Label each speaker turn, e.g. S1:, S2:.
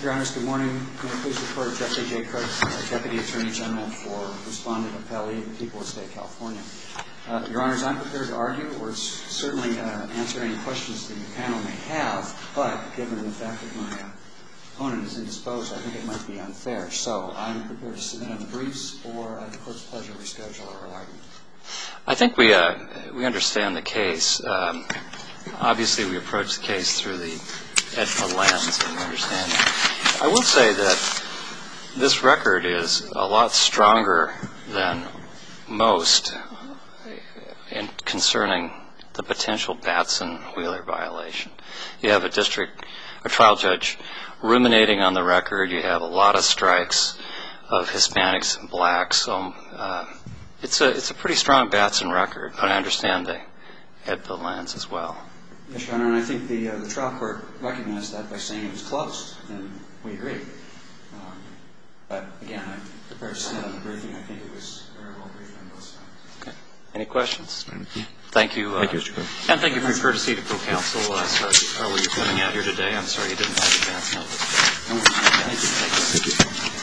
S1: Your Honors, good morning. May I please report Jeffrey J. Cook, Deputy Attorney General for Respondent Appellee of the people of the State of California. Your Honors, I'm prepared to argue or certainly answer any questions that the panel may have, but given the fact that my opponent is indisposed, I think it might be unfair. So I'm prepared to submit on the briefs or, at the Court's pleasure, reschedule our argument.
S2: I think we understand the case. Obviously, we approach the case through the EDPA lens, and we understand that. I will say that this record is a lot stronger than most in concerning the potential Batson-Wheeler violation. You have a trial judge ruminating on the record. You have a lot of strikes of Hispanics and blacks. So it's a pretty strong Batson record, but I understand the EDPA lens as well.
S1: Yes, Your Honor, and I think the trial court recognized that by saying it was close, and we agree. But again, I'm prepared to submit on the briefing. I think it was very well briefed on both sides.
S2: Okay. Any questions? Thank you.
S3: Thank you, Mr. Cook.
S2: And thank you for your courtesy to co-counsel. Sorry, how were you coming out here today? I'm sorry you didn't have advance notice.
S1: Thank you.